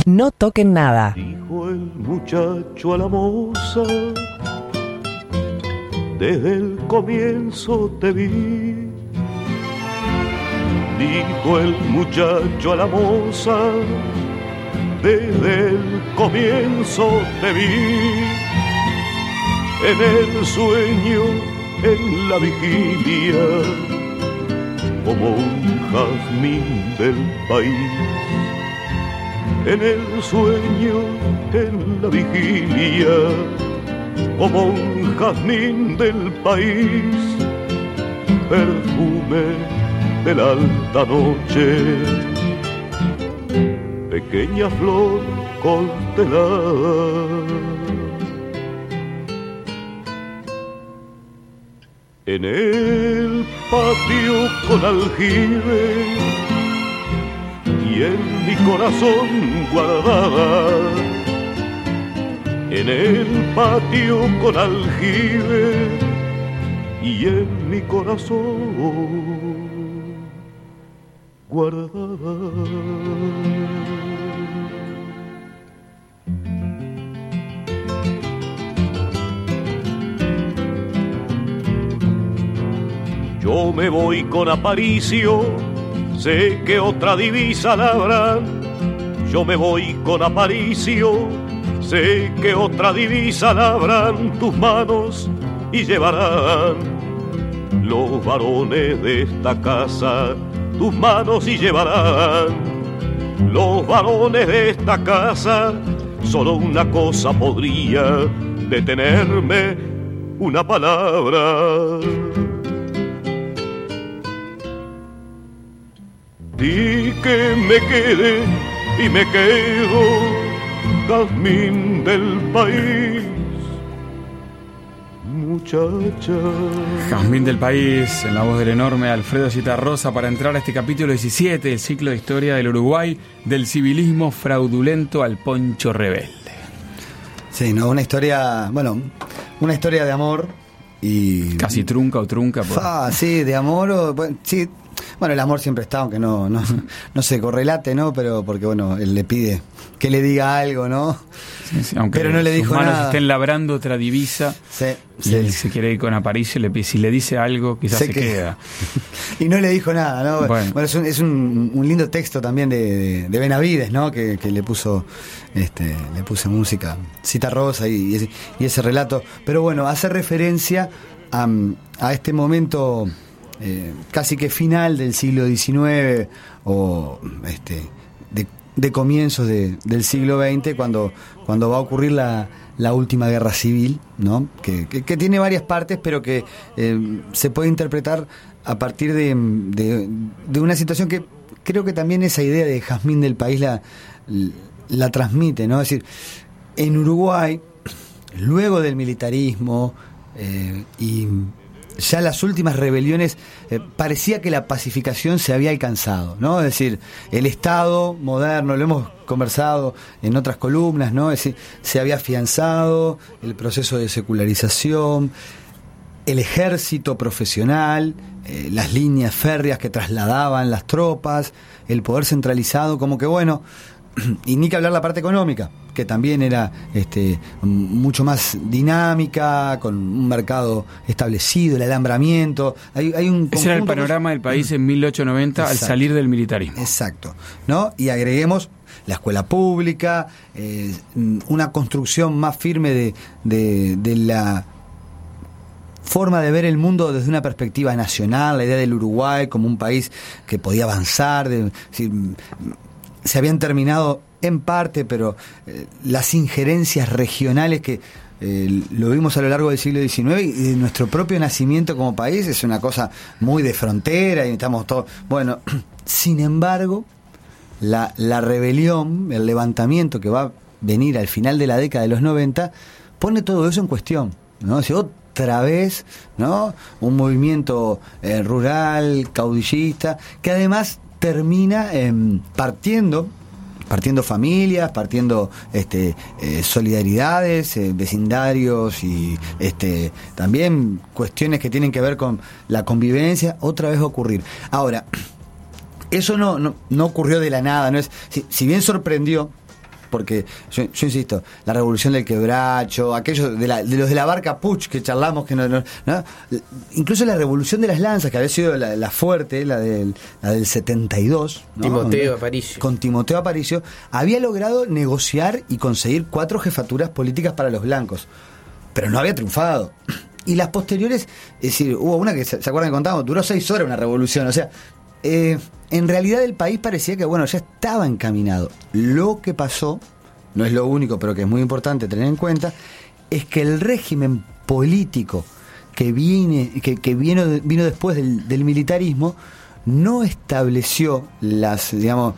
No toquen nada. Dijo el muchacho a la moza, desde el comienzo te vi. Dijo el muchacho a la moza, desde el comienzo te vi. En el sueño, en la vigilia, como un jazmín del país. En el sueño, en la vigilia, como un jazmín del país. Perfume de la alta noche, pequeña flor constelada. En el patio con aljibe y en mi corazón guardada. En el patio con aljibe y en mi corazón guardada. Yo me voy con Aparicio, sé que otra divisa la habrá. Yo me voy con Aparicio, sé que otra divisa la habrán tus manos y llevarán los varones de esta casa, tus manos y llevarán los varones de esta casa. Solo una cosa podría detenerme, una palabra. Di que me quede y me quedo, jazmín del país, muchacha. Jazmín del país, en la voz del enorme Alfredo Zitarrosa, para entrar a este capítulo 17 del ciclo de historia del Uruguay, del civilismo fraudulento al poncho rebelde. Sí, no, una historia de amor y... Casi trunca o trunca. Sí, de amor, sí. Bueno, el amor siempre está, aunque no se correlate, ¿no? Pero porque, bueno, él le pide que le diga algo, ¿no? Sí, aunque pero no le dijo sus manos nada. Estén labrando otra divisa. Sí, y él se quiere ir con Aparicio, si le dice algo, quizás se queda. Y no le dijo nada, ¿no? Bueno, es un lindo texto también de Benavides, ¿no? Que le puso música, Zitarrosa y ese relato. Pero bueno, hace referencia a este momento casi que final del siglo XIX o de comienzos del siglo XX, cuando va a ocurrir la última guerra civil, ¿no? Que tiene varias partes, pero que se puede interpretar a partir de una situación que creo que también esa idea de jazmín del país la transmite, ¿no? Es decir, en Uruguay, luego del militarismo y ya las últimas rebeliones, parecía que la pacificación se había alcanzado, ¿no? Es decir, el Estado moderno, lo hemos conversado en otras columnas, ¿no? Es decir, se había afianzado el proceso de secularización, el ejército profesional, las líneas férreas que trasladaban las tropas, el poder centralizado, como que bueno, y ni que hablar la parte económica, que también era mucho más dinámica, con un mercado establecido, el alambramiento. Hay un ese era el panorama del país en 1890. Exacto. Al salir del militarismo. Exacto, ¿no? Y agreguemos la escuela pública, una construcción más firme de la forma de ver el mundo desde una perspectiva nacional, la idea del Uruguay como un país que podía avanzar, se habían terminado en parte, pero las injerencias regionales que lo vimos a lo largo del siglo XIX y de nuestro propio nacimiento como país es una cosa muy de frontera y estamos todos... Bueno, sin embargo, la rebelión, el levantamiento que va a venir al final de la década de los 90, pone todo eso en cuestión, ¿no? Otra vez, ¿no? Un movimiento rural, caudillista, que además termina partiendo familias, partiendo solidaridades, vecindarios y también cuestiones que tienen que ver con la convivencia, otra vez va a ocurrir. Ahora, eso no ocurrió de la nada, no es, si bien sorprendió porque yo insisto, la revolución del quebracho, aquellos de los de la barca Puch que charlamos, que no, incluso la revolución de las lanzas, que había sido la fuerte, la del 72, ¿no? Timoteo Aparicio. Con Timoteo Aparicio, había logrado negociar y conseguir 4 jefaturas políticas para los blancos, pero no había triunfado. Y las posteriores, es decir, hubo una que, ¿se acuerdan que contábamos? Duró 6 horas una revolución, o sea, en realidad el país parecía que, bueno, ya estaba encaminado. Lo que pasó, no es lo único, pero que es muy importante tener en cuenta, es que el régimen político que vino después del militarismo no estableció las, digamos,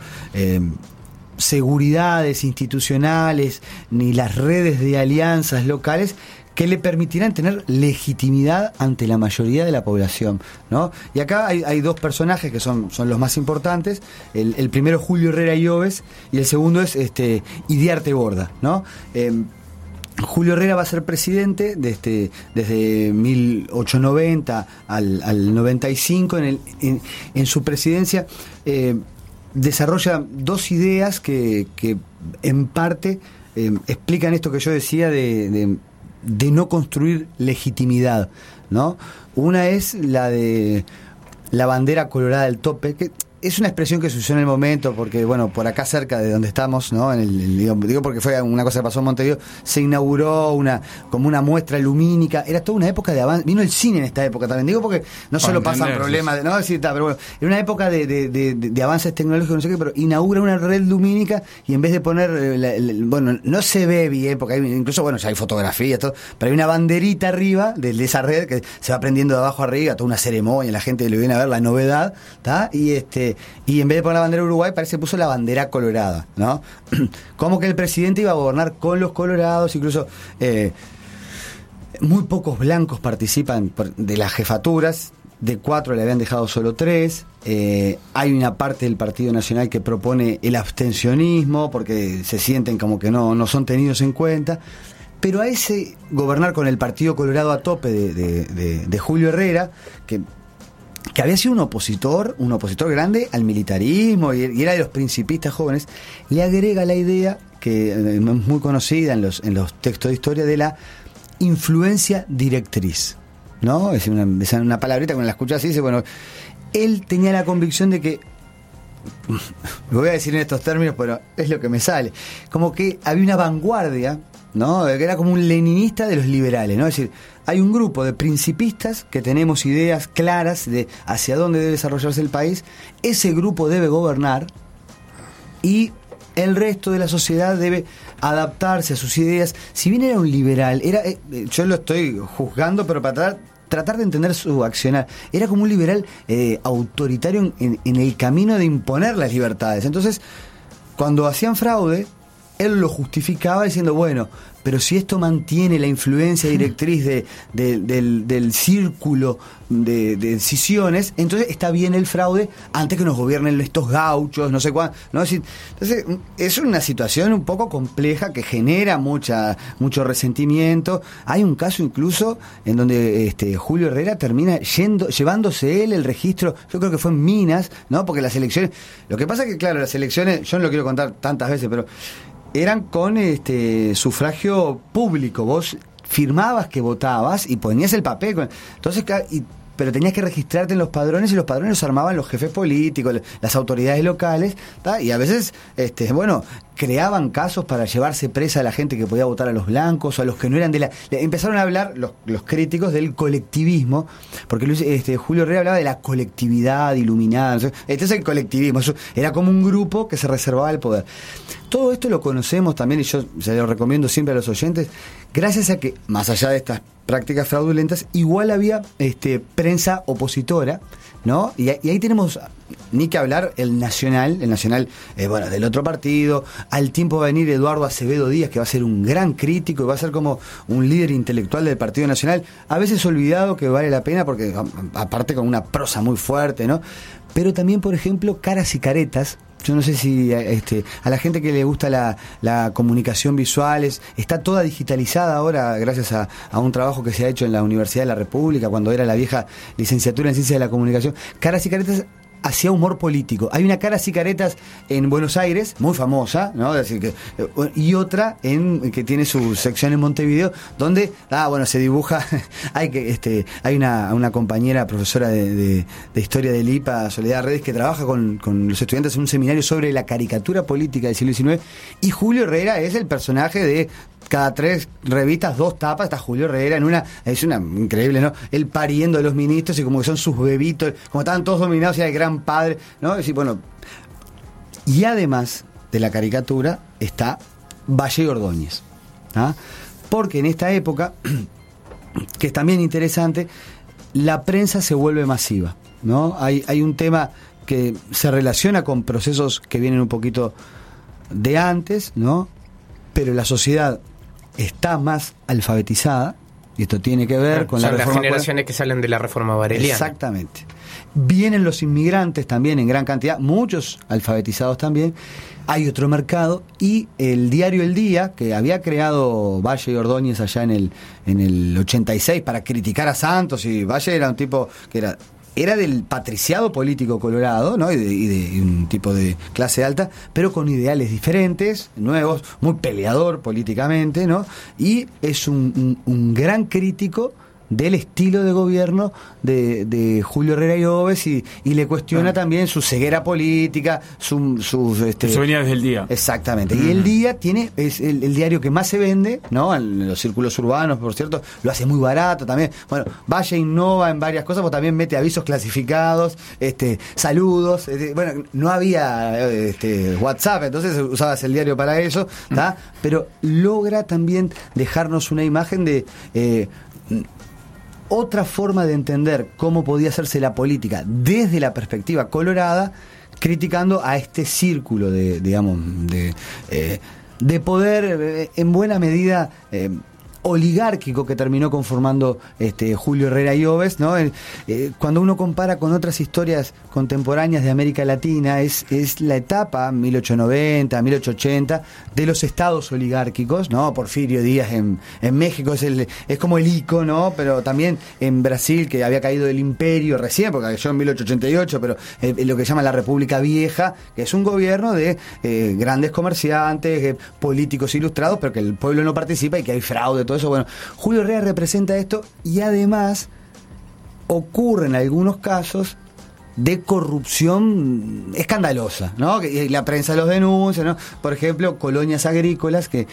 seguridades institucionales ni las redes de alianzas locales que le permitirán tener legitimidad ante la mayoría de la población, ¿no? Y acá hay 2 personajes que son los más importantes. El primero es Julio Herrera Lloves y el segundo es Idiarte Borda, ¿no? Julio Herrera va a ser presidente desde 1890 al 95. En su presidencia desarrolla 2 ideas que en parte explican esto que yo decía de no construir legitimidad, ¿no? Una es la de la bandera colorada del tope, que es una expresión que se usó en el momento porque, bueno, por acá cerca de donde estamos, ¿no? Digo porque fue una cosa que pasó en Montevideo, se inauguró como una muestra lumínica, era toda una época de avance, vino el cine en esta época también, digo porque no solo pasan problemas, ¿no? Sí, pero bueno, era una época de avances tecnológicos, no sé qué, pero inaugura una red lumínica y en vez de poner, bueno, no se ve bien, porque incluso, bueno, ya hay fotografías, todo, pero hay una banderita arriba de esa red que se va prendiendo de abajo arriba, toda una ceremonia, la gente le viene a ver la novedad, ¿está? Y en vez de poner la bandera de Uruguay, parece que puso la bandera colorada, ¿no? Como que el presidente iba a gobernar con los colorados, incluso muy pocos blancos participan de las jefaturas, de 4 le habían dejado solo 3. Hay una parte del Partido Nacional que propone el abstencionismo, porque se sienten como que no son tenidos en cuenta. Pero a ese gobernar con el Partido Colorado a tope de Julio Herrera, que había sido un opositor grande al militarismo y era de los principistas jóvenes, le agrega la idea, que es muy conocida en los textos de historia, de la influencia directriz, ¿no? Es una palabrita que cuando la escuchas así, dice, bueno, él tenía la convicción de que, lo voy a decir en estos términos, pero es lo que me sale, como que había una vanguardia, ¿no? Que era como un leninista de los liberales, ¿no? Es decir, hay un grupo de principistas que tenemos ideas claras de hacia dónde debe desarrollarse el país, ese grupo debe gobernar y el resto de la sociedad debe adaptarse a sus ideas. Si bien era un liberal, yo lo estoy juzgando, pero para tratar de entender su accionar, era como un liberal autoritario en el camino de imponer las libertades. Entonces, cuando hacían fraude, él lo justificaba diciendo, bueno, pero si esto mantiene la influencia directriz del círculo de decisiones, entonces está bien el fraude antes que nos gobiernen estos gauchos, no sé cuándo, ¿no? Entonces es una situación un poco compleja que genera mucho resentimiento. Hay un caso incluso en donde Julio Herrera termina llevándose él el registro, yo creo que fue en Minas, ¿no? Porque las elecciones, lo que pasa es que claro, las elecciones, yo no lo quiero contar tantas veces, pero eran con sufragio público. Vos firmabas que votabas y ponías el papel. Entonces, pero tenías que registrarte en los padrones y los padrones los armaban los jefes políticos, las autoridades locales, ¿tá? Y a veces, creaban casos para llevarse presa a la gente que podía votar a los blancos o a los que no eran empezaron a hablar los críticos del colectivismo, porque Julio Herrera hablaba de la colectividad iluminada. Este es el colectivismo, eso era como un grupo que se reservaba el poder. Todo esto lo conocemos también, y yo se lo recomiendo siempre a los oyentes, gracias a que, más allá de estas prácticas fraudulentas, igual había prensa opositora, ¿no? Y ahí tenemos, ni que hablar, el Nacional, del otro partido. Al tiempo va a venir Eduardo Acevedo Díaz, que va a ser un gran crítico y va a ser como un líder intelectual del Partido Nacional, a veces olvidado, que vale la pena porque aparte con una prosa muy fuerte, ¿no? Pero también, por ejemplo, Caras y Caretas. Yo no sé si a la gente que le gusta la comunicación visual, está toda digitalizada ahora gracias a un trabajo que se ha hecho en la Universidad de la República, cuando era la vieja licenciatura en Ciencias de la Comunicación. Caras y Caretas hacía humor político. Hay una Caras y Caretas en Buenos Aires, muy famosa, ¿no? Es decir, y otra que tiene su sección en Montevideo, donde se dibuja. Hay una compañera profesora de historia del IPA, Soledad Redes, que trabaja con los estudiantes en un seminario sobre la caricatura política del siglo XIX, y Julio Herrera es el personaje de cada 3 revistas, 2 tapas, está Julio Herrera es una increíble, ¿no? Él pariendo a los ministros y como que son sus bebitos, como estaban todos dominados, y el gran padre, ¿no? Es decir, bueno, y además de la caricatura está Valle y Ordóñez, ¿ah? Porque en esta época, que es también interesante, la prensa se vuelve masiva, ¿no? Hay un tema que se relaciona con procesos que vienen un poquito de antes, ¿no? Pero la sociedad está más alfabetizada, y esto tiene que ver con la reforma. Las generaciones que salen de la reforma vareliana. Exactamente. Vienen los inmigrantes también en gran cantidad, muchos alfabetizados también. Hay otro mercado, y el diario El Día, que había creado Valle y Ordóñez allá en el 86 para criticar a Santos, y Valle era un tipo que era del patriciado político colorado, ¿no? Y de un tipo de clase alta, pero con ideales diferentes, nuevos, muy peleador políticamente, ¿no? Y es un gran crítico del estilo de gobierno de Julio Herrera y Oves, y le cuestiona también su ceguera política, Eso venía desde El Día. Exactamente. Y El Día es el diario que más se vende, ¿no? En los círculos urbanos, por cierto, lo hace muy barato también. Bueno, Valle innova en varias cosas, porque también mete avisos clasificados, saludos. Bueno, no había WhatsApp, entonces usabas el diario para eso, ¿tá? Pero logra también dejarnos una imagen de otra forma de entender cómo podía hacerse la política desde la perspectiva colorada, criticando a este círculo de poder en buena medida oligárquico que terminó conformando Julio Herrera y Oves, ¿no? Cuando uno compara con otras historias contemporáneas de América Latina, es la etapa 1890, 1880 de los estados oligárquicos, ¿no? Porfirio Díaz en México es como el icono, ¿no? Pero también en Brasil, que había caído el imperio recién, porque cayó en 1888, pero lo que llama la República Vieja, que es un gobierno de grandes comerciantes, políticos ilustrados, pero que el pueblo no participa y que hay fraude, todo eso. Bueno, Julio Herrera representa esto, y además ocurren algunos casos de corrupción escandalosa, ¿no? Y la prensa los denuncia, ¿no? Por ejemplo, colonias agrícolas que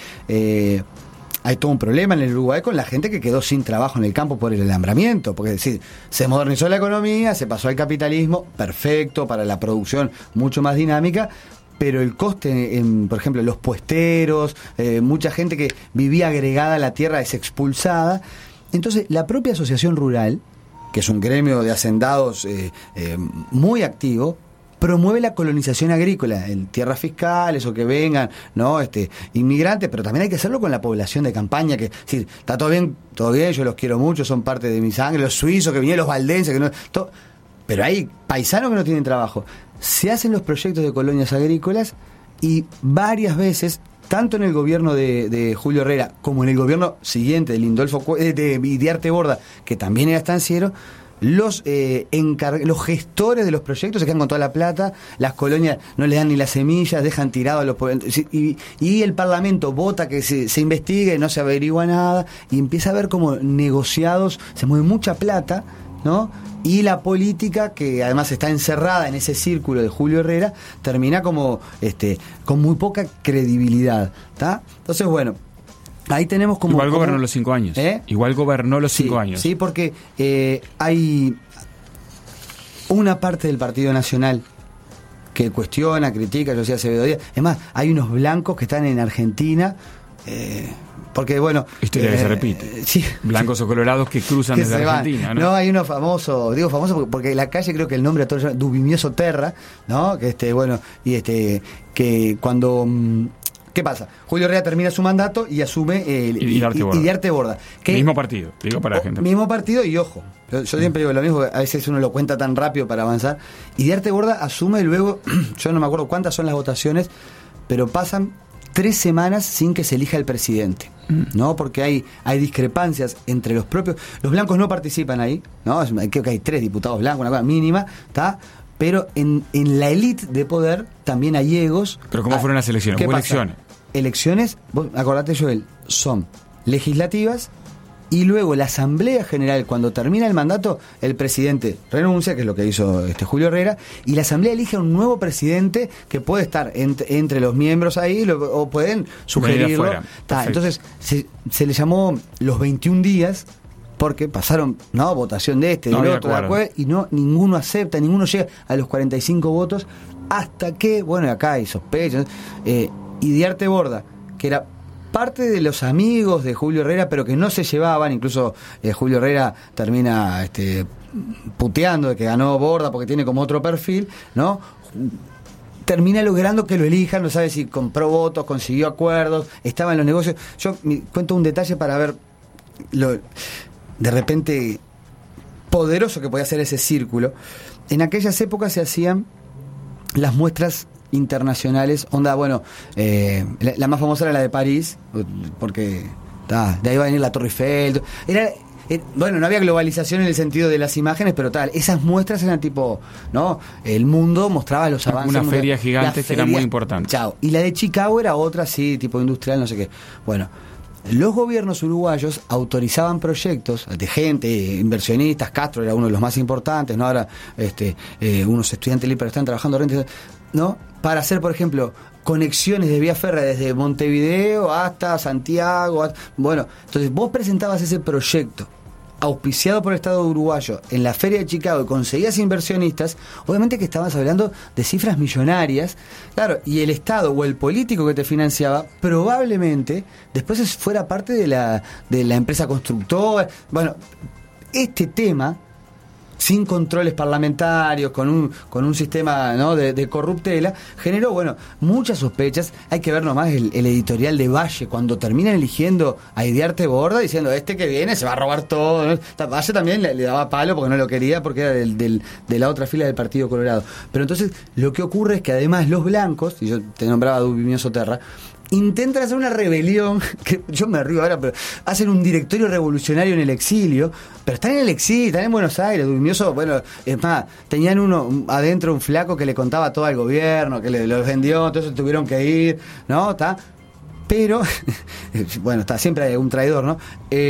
hay todo un problema en el Uruguay con la gente que quedó sin trabajo en el campo por el alambramiento, porque sí, se modernizó la economía, se pasó al capitalismo, perfecto, para la producción mucho más dinámica, pero el coste, por ejemplo, los puesteros, mucha gente que vivía agregada a la tierra es expulsada. Entonces, la propia asociación rural, que es un gremio de hacendados muy activo, promueve la colonización agrícola en tierras fiscales, o que vengan, ¿no? Inmigrantes, pero también hay que hacerlo con la población de campaña, que sí, está todo bien, yo los quiero mucho, son parte de mi sangre, los suizos que vinieron, los valdenses, que no, pero hay paisanos que no tienen trabajo. Se hacen los proyectos de colonias agrícolas, y varias veces, tanto en el gobierno de Julio Herrera como en el gobierno siguiente de Idiarte Borda, que también era estanciero, los gestores de los proyectos se quedan con toda la plata, las colonias no les dan ni las semillas, dejan tirados a los pueblos, y el Parlamento vota que se investigue, no se averigua nada, y empieza a haber como negociados, se mueve mucha plata, ¿no? Y la política, que además está encerrada en ese círculo de Julio Herrera, termina como con muy poca credibilidad, ¿tá? Entonces, bueno, ahí tenemos como... Igual gobernó los 5 años. Igual gobernó los 5 años. Sí, porque hay una parte del Partido Nacional que cuestiona, critica, José Acevedo Díaz. Es más, hay unos blancos que están en Argentina... porque bueno, historia que se repite, sí, blancos o colorados que cruzan desde Argentina, ¿no? No, hay uno famoso, digo famoso porque la calle, creo que el nombre a todos es Dubimioso Terra, ¿no? Que cuando ¿qué pasa? Julio Herrera termina su mandato y asume Idiarte Borda. Mismo partido, digo para la gente. Mismo partido, y ojo, yo siempre digo lo mismo, a veces uno lo cuenta tan rápido para avanzar. Idiarte Borda asume, y luego, yo no me acuerdo cuántas son las votaciones, pero pasan 3 semanas sin que se elija el presidente, ¿no? Porque hay discrepancias entre los propios... Los blancos no participan ahí, ¿no? Creo que hay 3 diputados blancos, una cosa mínima, ¿está? pero en la élite de poder también hay egos. ¿Pero cómo fueron las elecciones? ¿Qué ¿Hubo pasa? elecciones? Elecciones, vos acordate, Joel, son legislativas y luego la Asamblea General, cuando termina el mandato, el presidente renuncia, que es lo que hizo Julio Herrera, y la Asamblea elige a un nuevo presidente que puede estar entre los miembros ahí, o pueden sugerirlo. Entonces se le llamó los 21 días, porque pasaron votación de del otro, de acuerdo, y ninguno acepta, ninguno llega a los 45 votos, hasta que, acá hay sospechas, y Diarte Borda, que era parte de los amigos de Julio Herrera, pero que no se llevaban, incluso Julio Herrera termina puteando de que ganó Borda porque tiene como otro perfil, ¿no? Termina logrando que lo elijan, no sabe si compró votos, consiguió acuerdos, estaba en los negocios. Yo cuento un detalle para ver lo de repente poderoso que podía ser ese círculo. En aquellas épocas se hacían las muestras internacionales, la más famosa era la de París, porque de ahí va a venir la Torre Eiffel, no había globalización en el sentido de las imágenes, pero esas muestras eran tipo, ¿no? El mundo mostraba los avances. Una feria gigante que era muy importante. Chao. Y la de Chicago era otra, sí, tipo industrial, no sé qué. Bueno, los gobiernos uruguayos autorizaban proyectos de gente, inversionistas. Castro era uno de los más importantes, ¿no? Ahora unos estudiantes libres están trabajando, ¿no? Para hacer, por ejemplo, conexiones de vía férrea desde Montevideo hasta Santiago. Entonces vos presentabas ese proyecto auspiciado por el Estado uruguayo en la Feria de Chicago y conseguías inversionistas, obviamente que estabas hablando de cifras millonarias, claro, y el Estado o el político que te financiaba probablemente después fuera parte de la empresa constructora. Este tema, sin controles parlamentarios, con un sistema, ¿no?, de corruptela, generó muchas sospechas. Hay que ver nomás el editorial de Valle cuando terminan eligiendo a Diarte Borda, diciendo que viene se va a robar todo, ¿no? Valle también le daba palo porque no lo quería, porque era de la otra fila del Partido Colorado. Pero entonces lo que ocurre es que además los blancos, y yo te nombraba a Dubimio Soterra, intentan hacer una rebelión, que yo me río ahora, pero hacen un directorio revolucionario en el exilio, pero están en el exilio, están en Buenos Aires. Dubimioso, es más, tenían adentro un flaco que le contaba todo al gobierno, que los vendió, entonces tuvieron que ir, ¿no? Pero, siempre hay un traidor, ¿no?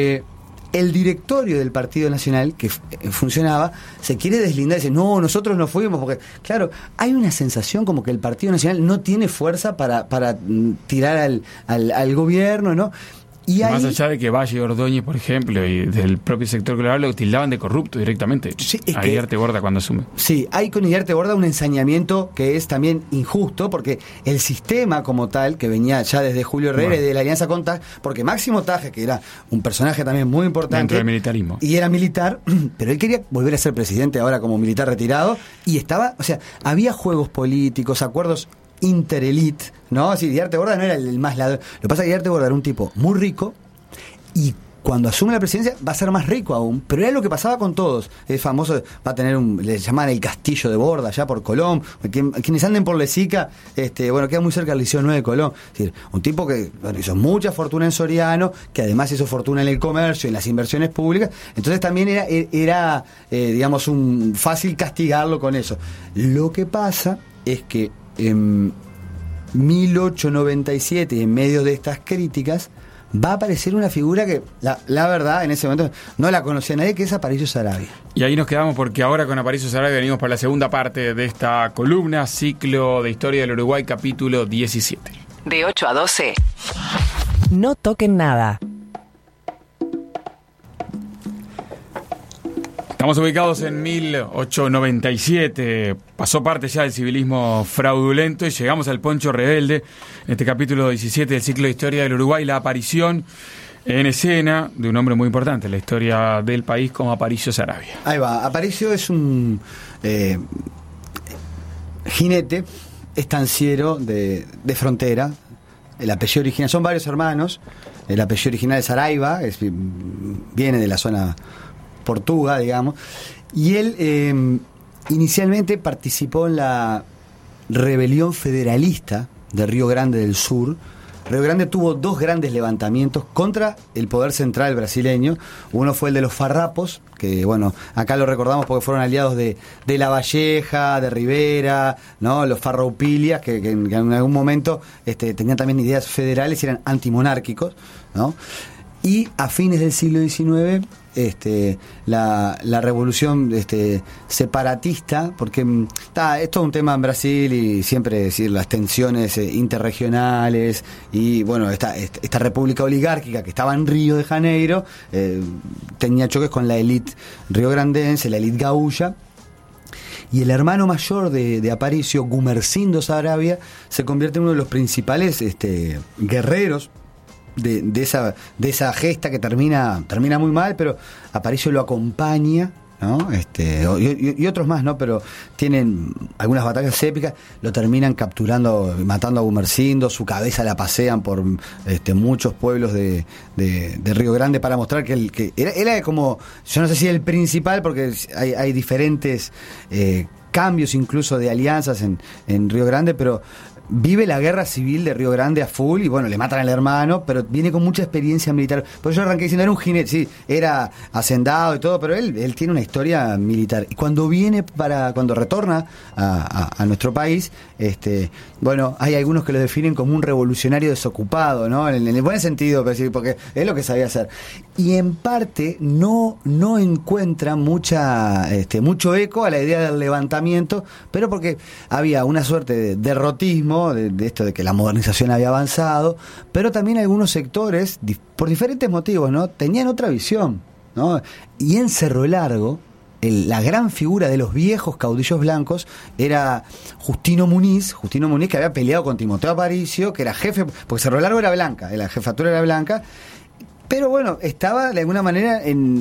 El directorio del Partido Nacional, que funcionaba, se quiere deslindar y dice, no, nosotros no fuimos, porque, claro, hay una sensación como que el Partido Nacional no tiene fuerza para tirar al gobierno, ¿no? Y más allá de que Valle y Ordóñez, por ejemplo, y del propio sector colorado lo tildaban de corrupto directamente. Sí, a Diarte Borda cuando asume. Sí, hay con Diarte Borda un ensañamiento que es también injusto, porque el sistema como tal, que venía ya desde Julio Herrera y de la alianza con Tajes, porque Máximo Tajes, que era un personaje también muy importante dentro del militarismo, y era militar, pero él quería volver a ser presidente ahora como militar retirado, y había juegos políticos, acuerdos interelite, ¿no? Si Diarte Borda no era el más ladrón. Lo que pasa es que Diarte Borda era un tipo muy rico y cuando asume la presidencia va a ser más rico aún, pero era lo que pasaba con todos. Es famoso, va a tener le llaman el castillo de Borda, allá por Colón. Quienes anden por Lesica, queda muy cerca del Liceo 9 de Colón. Es decir, un tipo que hizo mucha fortuna en Soriano, que además hizo fortuna en el comercio, en las inversiones públicas. Entonces también era un fácil castigarlo con eso. Lo que pasa es que en 1897, en medio de estas críticas, va a aparecer una figura que la verdad en ese momento no la conocía nadie, que es Aparicio Saravia. Y ahí nos quedamos, porque ahora con Aparicio Saravia venimos para la segunda parte de esta columna, ciclo de Historia del Uruguay, capítulo 17. De 8 a 12. No toquen nada. Estamos ubicados en 1897, pasó parte ya del civilismo fraudulento y llegamos al Poncho Rebelde, en este capítulo 17 del ciclo de Historia del Uruguay, la aparición en escena de un hombre muy importante en la historia del país como Aparicio Saravia. Ahí va, Aparicio es un jinete estanciero de frontera. El apellido original, son varios hermanos, el apellido original es Saraiva, viene de la zona Portuga, digamos, y él inicialmente participó en la rebelión federalista de Río Grande del Sur Río Grande tuvo 2 grandes levantamientos contra el poder central brasileño. Uno fue el de los farrapos, que bueno, acá lo recordamos porque fueron aliados de La Valleja, de Rivera, ¿no? Los farroupilhas, que en algún momento tenían también ideas federales y eran antimonárquicos, ¿no? Y a fines del siglo XIX, la revolución separatista, porque es todo un tema en Brasil y siempre decir las tensiones interregionales y bueno, esta república oligárquica que estaba en Río de Janeiro tenía choques con la élite riograndense, la élite gaúcha. Y el hermano mayor de Aparicio, Gumersindo Saravia, se convierte en uno de los principales guerreros de esa gesta que termina muy mal, pero Aparicio lo acompaña, ¿no? Y otros más, ¿no? Pero tienen algunas batallas épicas, lo terminan capturando, matando a Gumersindo, su cabeza la pasean por muchos pueblos de Río Grande para mostrar que era como, yo no sé si el principal, porque hay diferentes cambios incluso de alianzas en Río Grande, pero vive la guerra civil de Río Grande a full y bueno, le matan al hermano, pero viene con mucha experiencia militar. Por eso yo arranqué diciendo, era un jinete, sí, era hacendado y todo, pero él tiene una historia militar. Y cuando retorna a nuestro país, bueno, hay algunos que lo definen como un revolucionario desocupado, ¿no? En el buen sentido, porque es lo que sabía hacer. Y en parte no encuentra mucho eco a la idea del levantamiento, pero porque había una suerte de derrotismo, de esto de que la modernización había avanzado, pero también algunos sectores, por diferentes motivos, ¿no? Tenían otra visión, ¿no? Y en Cerro Largo, la gran figura de los viejos caudillos blancos era Justino Muniz, que había peleado con Timoteo Aparicio, que era jefe, porque Cerro Largo era blanca, la jefatura era blanca, pero bueno, estaba de alguna manera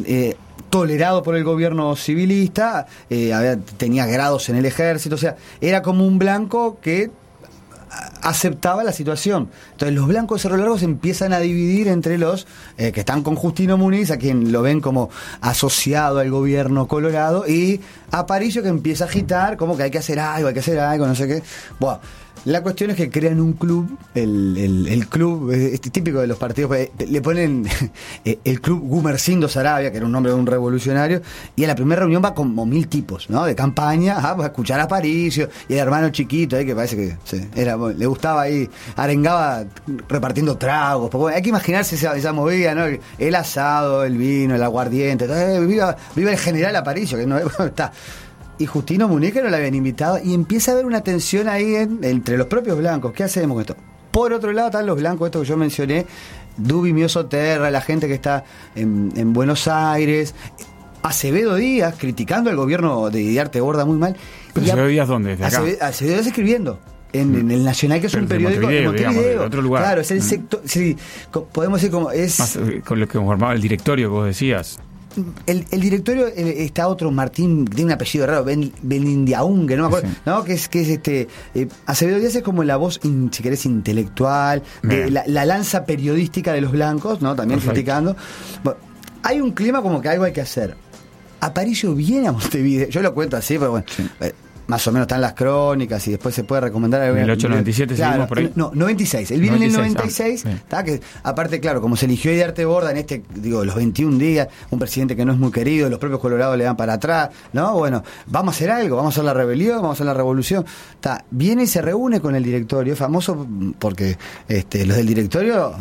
tolerado por el gobierno civilista, tenía grados en el ejército, o sea, era como un blanco que aceptaba la situación. Entonces los blancos de Cerro Largo se empiezan a dividir entre los que están con Justino Muniz, a quien lo ven como asociado al gobierno colorado, y Aparicio, que empieza a agitar como que hay que hacer algo, no sé qué. Bueno, la cuestión es que crean un club, el club, típico de los partidos, le ponen el club Gumersindo Saravia, que era un nombre de un revolucionario, y a la primera reunión va como 1000 tipos, ¿no? De campaña, a escuchar a Aparicio, y el hermano chiquito ahí, que parece que le gustaba ahí, arengaba repartiendo tragos, porque bueno, hay que imaginarse esa movida, ¿no? El asado, el vino, el aguardiente, viva el general Aparicio, que no está. Y Justino Muniz, que no le habían invitado, y empieza a haber una tensión ahí entre los propios blancos. ¿Qué hacemos con esto? Por otro lado están los blancos, esto que yo mencioné, Dubi Mioso Terra, la gente que está en Buenos Aires, Acevedo Díaz criticando al gobierno de Didiarte Borda muy mal. ¿Pero Acevedo Díaz dónde? ¿Desde acá? Acevedo Díaz escribiendo en el Nacional, que es un periódico de Montevideo, digamos, de otro lugar. Claro, es el sector, sí, podemos decir como es... Más, con lo que conformaba el directorio que vos decías. El directorio está otro Martín, tiene un apellido raro, Benindiaún, que no me acuerdo, sí. ¿No? Que es Acevedo Díaz es como la voz, si querés, intelectual, la lanza periodística de los blancos, ¿no? También criticando. Bueno, hay un clima como que algo hay que hacer. Aparicio viene a Montevideo, yo lo cuento así, pero bueno, sí. Más o menos están las crónicas y después se puede recomendar. En el 897 claro, seguimos por ahí. No, 96. Él viene en el 96. Que aparte, claro, como se eligió Didiarte Borda en los 21 días, un presidente que no es muy querido, los propios colorados le dan para atrás, ¿no? Bueno, vamos a hacer algo, vamos a hacer la rebelión, vamos a hacer la revolución. Viene y se reúne con el directorio, famoso porque los del directorio.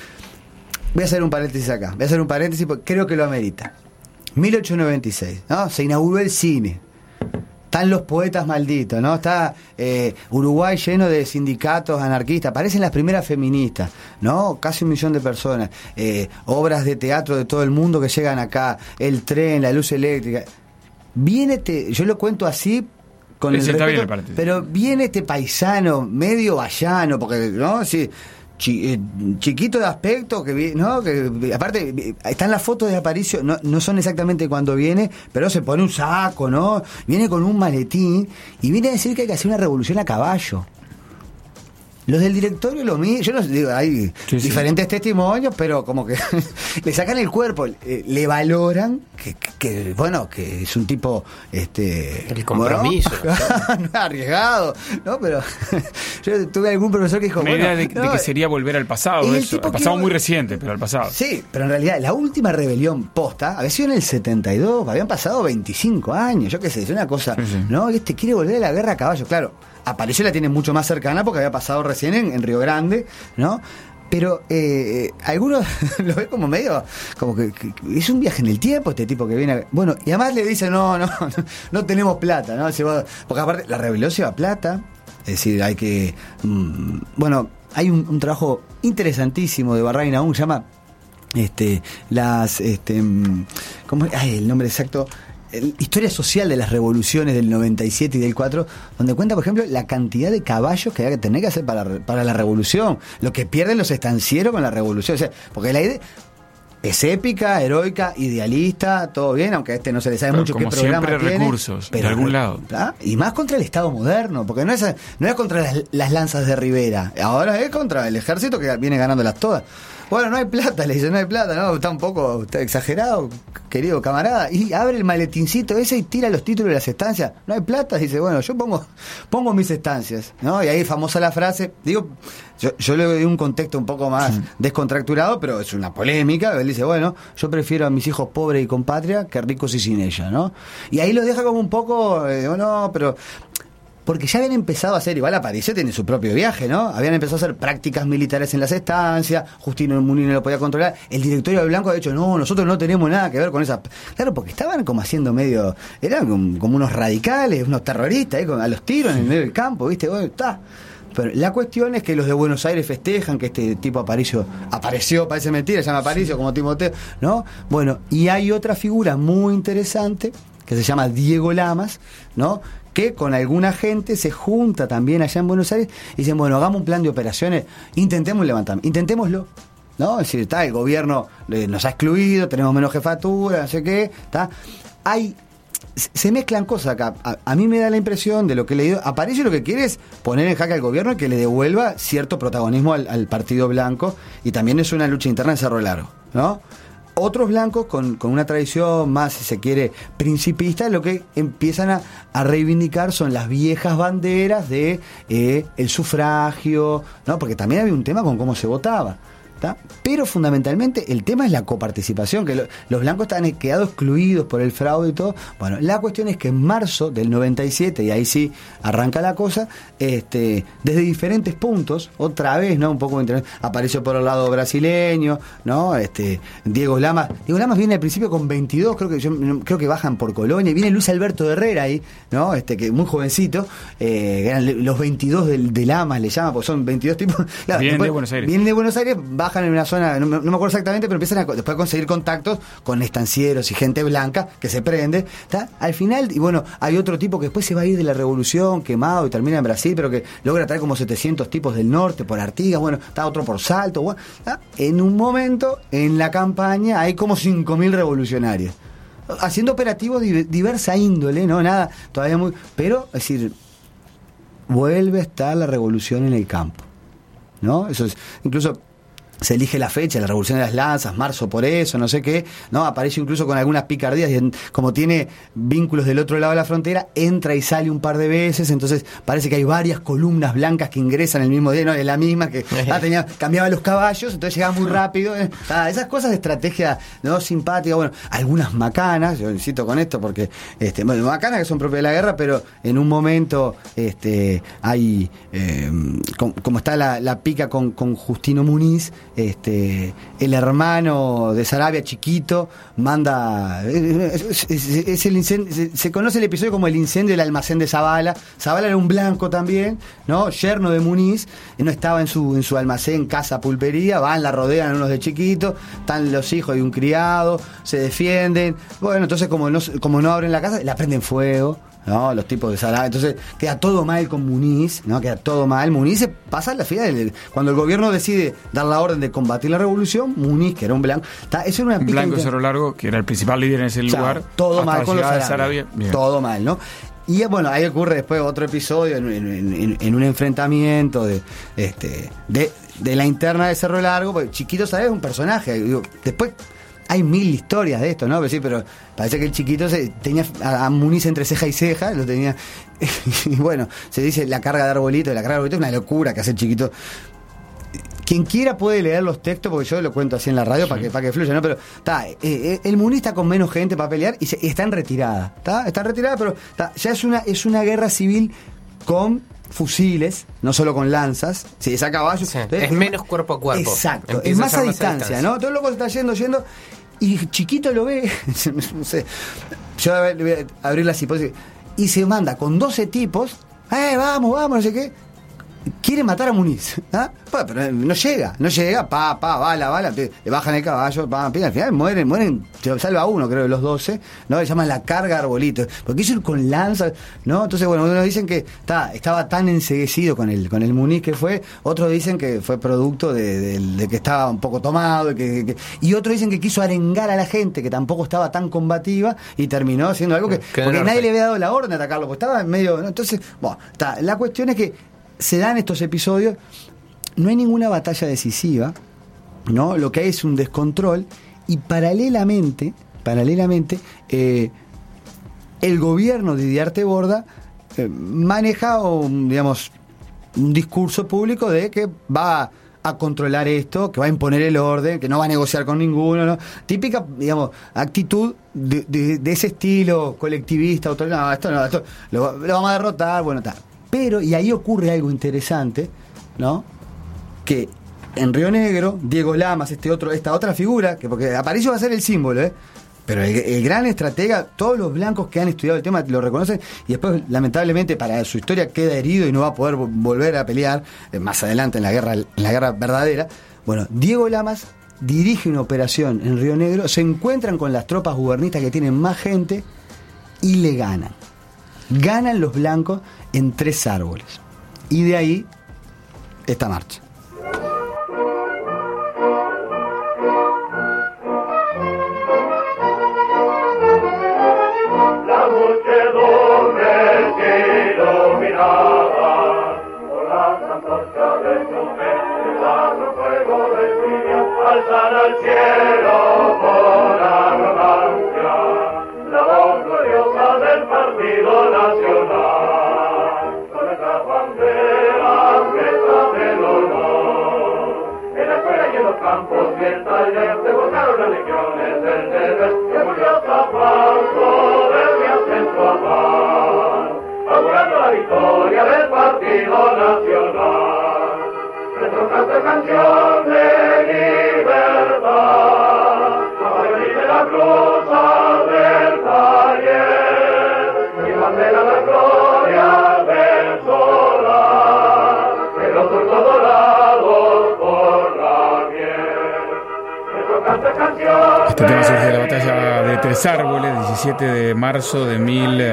Voy a hacer un paréntesis acá, porque creo que lo amerita. 1896, ¿no? Se inauguró el cine. Están los poetas malditos, ¿no? Está Uruguay lleno de sindicatos anarquistas. Aparecen las primeras feministas, ¿no? Casi 1 millón de personas. Obras de teatro de todo el mundo que llegan acá. El tren, la luz eléctrica. Yo lo cuento así con el respeto, pero viene este paisano medio vallano, porque, ¿no? Sí, chiquito de aspecto, ¿no? Que aparte están las fotos de Aparicio, no son exactamente cuando viene, pero se pone un saco, ¿no? Viene con un maletín y viene a decir que hay que hacer una revolución a caballo. Los del directorio yo no digo, hay diferentes testimonios, pero como que le sacan el cuerpo, le valoran que es un tipo el compromiso, no, arriesgado, ¿no? Pero yo tuve algún profesor que dijo, una idea de que sería volver al pasado, eso, al pasado muy reciente, pero al pasado. Sí, pero en realidad la última rebelión posta había sido en el 72, habían pasado 25 años, yo qué sé, es una cosa, sí. ¿No? Y quiere volver a la guerra a caballo, claro. Aparicio la tiene mucho más cercana porque había pasado recién en Río Grande, ¿no? Pero algunos lo ven como medio, como que es un viaje en el tiempo este tipo que viene. Bueno, y además le dice, no tenemos plata, ¿no? Porque aparte la rebelión lleva plata, es decir, hay que... hay un trabajo interesantísimo de Barra y Nahum, se llama ¿cómo es? El nombre exacto... Historia social de las revoluciones del 97 y del 4, donde cuenta, por ejemplo, la cantidad de caballos que hay que tener que hacer para la revolución, lo que pierden los estancieros con la revolución. O sea, porque la idea es épica, heroica, idealista, todo bien, aunque no se le sabe mucho qué programa tiene. Recursos, pero de algún lado. Y más contra el Estado moderno, porque no es contra las lanzas de Rivera, ahora es contra el ejército que viene ganándolas todas. Bueno, no hay plata, le dice, no hay plata, ¿no? Está un poco exagerado, querido camarada. Y abre el maletincito ese y tira los títulos de las estancias. No hay plata, dice, bueno, yo pongo mis estancias, ¿no? Y ahí famosa la frase, digo, yo le doy un contexto un poco más descontracturado, pero es una polémica. Él dice, bueno, yo prefiero a mis hijos pobres y con patria que ricos y sin ella, ¿no? Y ahí lo deja como un poco, no, pero... Porque ya habían empezado a hacer, igual Aparicio tiene su propio viaje, ¿no? Habían empezado a hacer prácticas militares en las estancias, Justino Muniz no lo podía controlar, el directorio de Blanco ha dicho, no, nosotros no tenemos nada que ver con esa... Claro, porque estaban como haciendo medio, eran como unos radicales, unos terroristas, a los tiros en el medio del campo, ¿viste? Bueno, está... Pero la cuestión es que los de Buenos Aires festejan que este tipo apareció, parece mentira, se llama Aparicio como Timoteo, ¿no? Bueno, y hay otra figura muy interesante que se llama Diego Lamas, ¿no? Que con alguna gente se junta también allá en Buenos Aires y dicen, bueno, hagamos un plan de operaciones, intentémoslo, ¿no? Es decir, el gobierno nos ha excluido, tenemos menos jefatura, no sé qué, se mezclan cosas acá. A mí me da la impresión de lo que he leído, Aparicio lo que quiere es poner en jaque al gobierno y que le devuelva cierto protagonismo al Partido Blanco, y también es una lucha interna en Cerro Largo, ¿no? Otros blancos con una tradición más, si se quiere, principista, lo que empiezan a reivindicar son las viejas banderas de el sufragio, ¿no? Porque también había un tema con cómo se votaba, ¿tá? Pero fundamentalmente el tema es la coparticipación, que los blancos estaban quedados excluidos por el fraude y todo. Bueno, la cuestión es que en marzo del 97, y ahí sí arranca la cosa, desde diferentes puntos, otra vez, ¿no? Un poco apareció por el lado brasileño, ¿no? Diego Lamas viene al principio con 22, creo que bajan por Colonia, y viene Luis Alberto Herrera ahí, ¿no? Que muy jovencito, eran los 22 de Lamas, le llama, porque son 22 tipos. Claro, vienen de Buenos Aires. Vienen de Buenos Aires, bajan en una zona, no me acuerdo exactamente, pero empiezan después a conseguir contactos con estancieros y gente blanca que se prende, ¿tá? Al final, y bueno, hay otro tipo que después se va a ir de la revolución, quemado, y termina en Brasil, pero que logra traer como 700 tipos del norte por Artigas, bueno, está otro por Salto, bueno, ¿tá? En un momento, en la campaña, hay como 5.000 revolucionarios haciendo operativos diversa índole, ¿no? Nada, todavía muy... Pero, es decir, vuelve a estar la revolución en el campo, ¿no? Eso es, incluso... Se elige la fecha, la Revolución de las Lanzas, marzo por eso, no sé qué, ¿no? Aparece incluso con algunas picardías, y como tiene vínculos del otro lado de la frontera, entra y sale un par de veces, entonces parece que hay varias columnas blancas que ingresan el mismo día, ¿no? Es la misma que cambiaba los caballos, entonces llegaba muy rápido. Esas cosas de estrategia, ¿no? Simpática, bueno, algunas macanas, yo insisto con esto porque, macanas que son propias de la guerra, pero en un momento hay, como está la pica con Justino Muniz, el hermano de Sarabia chiquito manda, es el incendio, se conoce el episodio como el incendio del almacén de Zavala. Zavala era un blanco también, ¿no? Yerno de Muniz, no estaba en su almacén, casa, pulpería, van, la rodean unos de chiquito, están los hijos de un criado, se defienden, bueno, entonces como no abren la casa, la prenden fuego, ¿no? Los tipos de Sarabia, entonces queda todo mal con Muniz, ¿no? Queda todo mal. Muniz se pasa la fila cuando el gobierno decide dar la orden de combatir la revolución, Muniz, que era un blanco, eso era una pica blanco Cerro Largo, que era el principal líder en ese lugar, todo mal con los Sarabia, todo mal, ¿no? Y bueno, ahí ocurre después otro episodio en un enfrentamiento de la interna de Cerro Largo, porque Chiquito Sarabia es un personaje, después hay mil historias de esto, ¿no? Pero parece que el chiquito tenía a Muniz entre ceja y ceja, lo tenía. Y bueno, se dice la carga de arbolito. La carga de arbolito es una locura que hace el chiquito. Quien quiera puede leer los textos, porque yo lo cuento así en la radio para que fluya, ¿no? Pero el Muniz está con menos gente para pelear y está en retirada. Está en retirada, pero ya es una guerra civil con fusiles, no solo con lanzas, si es a caballo. Sí, es menos cuerpo a cuerpo. Exacto, es más a distancia, ¿no? Todo el loco está yendo, y chiquito lo ve, no sé, yo le voy a abrir las hipótesis, y se manda con 12 tipos, vamos, no sé qué, quiere matar a Muniz, pero no llega, bala, le bajan el caballo, al final mueren, se salva uno, creo, de los 12, ¿no? Le llaman la carga arbolito, porque quiso ir con lanzas, ¿no? Entonces, bueno, unos dicen que estaba tan enceguecido con el Muniz que fue, otros dicen que fue producto de que estaba un poco tomado, y otros dicen que quiso arengar a la gente, que tampoco estaba tan combativa, y terminó haciendo algo porque nadie le había dado la orden de atacarlo, porque estaba en medio, ¿no? Entonces, bueno, la cuestión es que se dan estos episodios, no hay ninguna batalla decisiva, ¿no? Lo que hay es un descontrol, y paralelamente el gobierno de Didiarte Borda maneja un discurso público de que va a controlar esto, que va a imponer el orden, que no va a negociar con ninguno, ¿no? Típica, actitud de ese estilo colectivista, esto lo vamos a derrotar, bueno, tal. Pero, y ahí ocurre algo interesante, ¿no? Que en Río Negro, Diego Lamas, esta otra figura, que porque Aparicio va a ser el símbolo, pero el gran estratega, todos los blancos que han estudiado el tema lo reconocen, y después, lamentablemente, para su historia queda herido y no va a poder volver a pelear más adelante en la guerra verdadera. Bueno, Diego Lamas dirige una operación en Río Negro, se encuentran con las tropas gubernistas que tienen más gente y le ganan. Ganan los blancos en 3 árboles. Y de ahí esta marcha. La muchedumbre que iluminaba por las antorchas de su fe, el sacro fuego de Siria, alzan al cielo por arrogancia la voz gloriosa del Partido Nacional, con nuestras banderas fiestas del honor. En la escuela y en los campos y el taller se buscaron las legiones del deber, que murió Zapato desde acento a paz, augurando la victoria del Partido Nacional. Nuestro canto es canción de libertad, de la cruz del taller, y bandera la gloria del solar, de los surcos dorados por la piel. Nuestro canto es canción. Este tema surge de la batalla de Tres Árboles, 17 de marzo de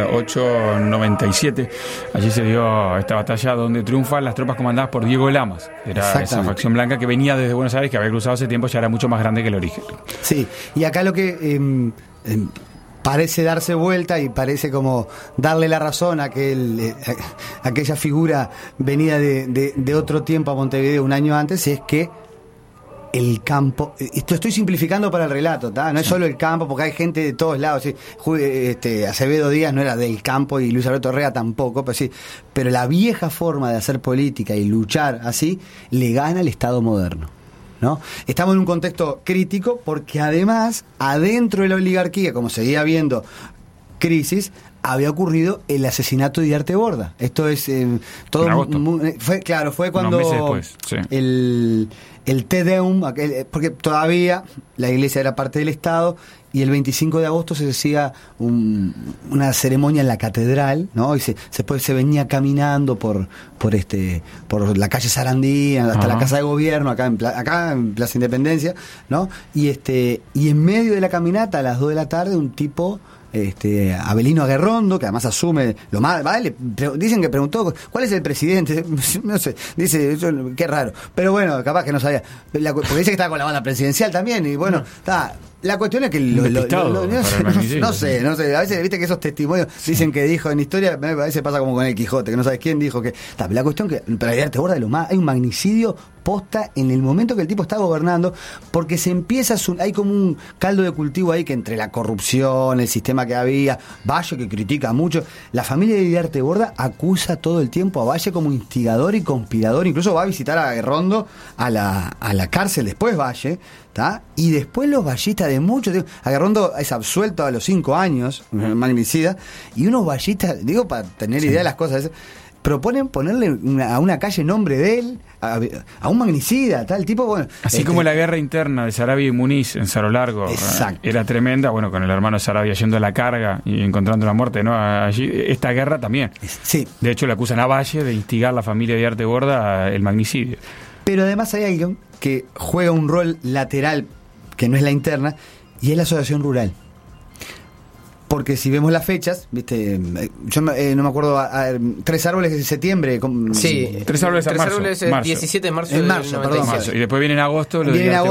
1897. Allí se dio esta batalla donde triunfan las tropas comandadas por Diego Lamas. Era esa facción blanca que venía desde Buenos Aires, que había cruzado hace tiempo, ya era mucho más grande que el origen. Sí, y acá lo que parece darse vuelta y parece como darle la razón a aquella figura venida de otro tiempo a Montevideo un año antes, es que el campo, esto estoy simplificando para el relato, no es solo el campo, porque hay gente de todos lados, ¿sí? Acevedo Díaz no era del campo y Luis Alberto Herrera tampoco, pero la vieja forma de hacer política y luchar así le gana al Estado moderno, ¿no? Estamos en un contexto crítico porque además adentro de la oligarquía, como seguía habiendo crisis, había ocurrido el asesinato de Didiarte Borda. Esto es todo fue cuando unos meses después, sí. El Te Deum, porque todavía la iglesia era parte del Estado, y el 25 de agosto se hacía una ceremonia en la catedral, ¿no? Y se venía caminando por la calle Sarandí hasta la Casa de Gobierno, acá en Plaza Independencia, ¿no? Y en medio de la caminata, a las 2 de la tarde, un tipo, Abelino Aguerrondo, que además asume lo más, ¿vale? Dicen que preguntó ¿cuál es el presidente? No sé, dice, qué raro, pero bueno, capaz que no sabía, porque dice que estaba con la banda presidencial también, y bueno, La cuestión es que no sé, a veces viste que esos testimonios dicen que dijo en historia, a veces pasa como con el Quijote, que no sabes quién dijo que. La cuestión que, para Vidarte Borda, hay un magnicidio posta en el momento que el tipo está gobernando, porque se empieza, hay como un caldo de cultivo ahí que entre la corrupción, el sistema que había, Valle que critica mucho, la familia de Vidarte Borda acusa todo el tiempo a Valle como instigador y conspirador, incluso va a visitar a Guerrondo a la cárcel después Valle, ¿tá? Y después los vallistas de muchos, Guerrondo es absuelto a los 5 años, magnicida, y unos vallistas, para tener idea de las cosas, proponen ponerle a una calle nombre de él, a un magnicida, tal tipo, bueno. Así como la guerra interna de Sarabia y Muniz en Cerro Largo era tremenda, bueno, con el hermano Sarabia yendo a la carga y encontrando la muerte, ¿no? Allí, esta guerra también. Sí. De hecho, le acusan a Valle de instigar a la familia de Vidarte Borda el magnicidio. Pero además hay alguien que juega un rol lateral, que no es la interna, y es la asociación rural. Porque si vemos las fechas, ¿viste? Yo no me acuerdo, 3 árboles de septiembre. Sí, 3 árboles en marzo. Árboles el 17 de marzo. En marzo, perdón. Y después viene en agosto.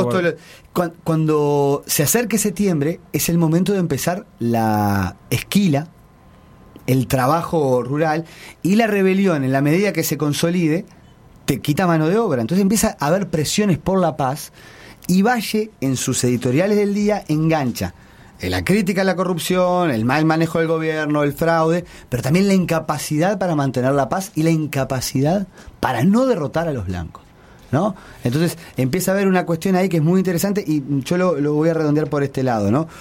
Cuando se acerque septiembre, es el momento de empezar la esquila, el trabajo rural, y la rebelión, en la medida que se consolide, te quita mano de obra. Entonces empieza a haber presiones por la paz, y Valle, en sus editoriales del día, engancha la crítica a la corrupción, el mal manejo del gobierno, el fraude, pero también la incapacidad para mantener la paz y la incapacidad para no derrotar a los blancos, ¿no? Entonces empieza a haber una cuestión ahí que es muy interesante, y yo lo voy a redondear por este lado, ¿no?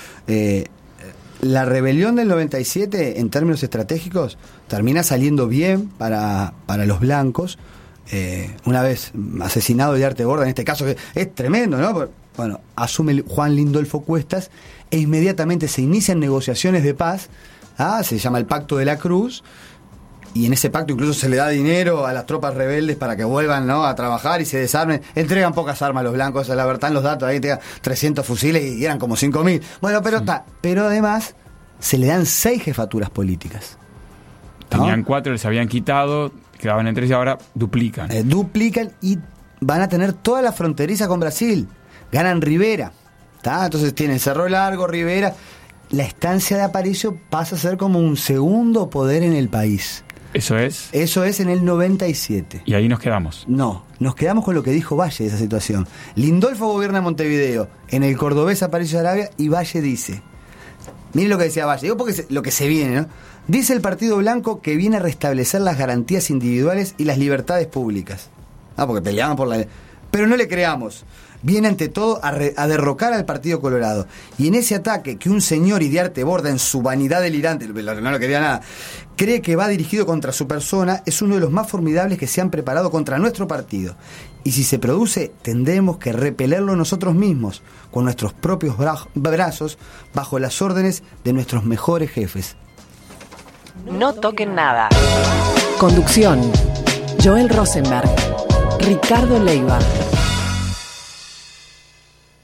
La rebelión del 97, en términos estratégicos, termina saliendo bien para los blancos. Una vez asesinado Vidarte Borda, en este caso, que es tremendo, ¿no? Bueno, asume Juan Lindolfo Cuestas, e inmediatamente se inician negociaciones de paz, se llama el Pacto de la Cruz, y en ese pacto incluso se le da dinero a las tropas rebeldes para que vuelvan, ¿no?, a trabajar y se desarmen. Entregan pocas armas a los blancos, la verdad, en los datos ahí te 300 fusiles y eran como 5.000. Bueno, pero además se le dan 6 jefaturas políticas, ¿no? Tenían 4, les habían quitado, quedaban en 3 y ahora duplican. Duplican y van a tener toda la fronteriza con Brasil. Ganan Rivera, ¿tá? Entonces tienen Cerro Largo, Rivera. La estancia de Aparicio pasa a ser como un segundo poder en el país. ¿Eso es? Eso es en el 97. Y ahí nos quedamos. No, nos quedamos con lo que dijo Valle de esa situación. Lindolfo gobierna Montevideo, en el cordobés Aparicio Sarabia, y Valle dice, miren lo que decía Valle, digo porque lo que se viene, ¿no? Dice el Partido Blanco que viene a restablecer las garantías individuales y las libertades públicas. Porque peleaban por la... Pero no le creamos. Viene ante todo a derrocar al Partido Colorado. Y en ese ataque que un señor Vidarte Borda, en su vanidad delirante, no lo quería nada, cree que va dirigido contra su persona, es uno de los más formidables que se han preparado contra nuestro partido. Y si se produce, tendremos que repelerlo nosotros mismos, con nuestros propios brazos, bajo las órdenes de nuestros mejores jefes. No toquen nada. Conducción: Joel Rosenberg, Ricardo Leiva.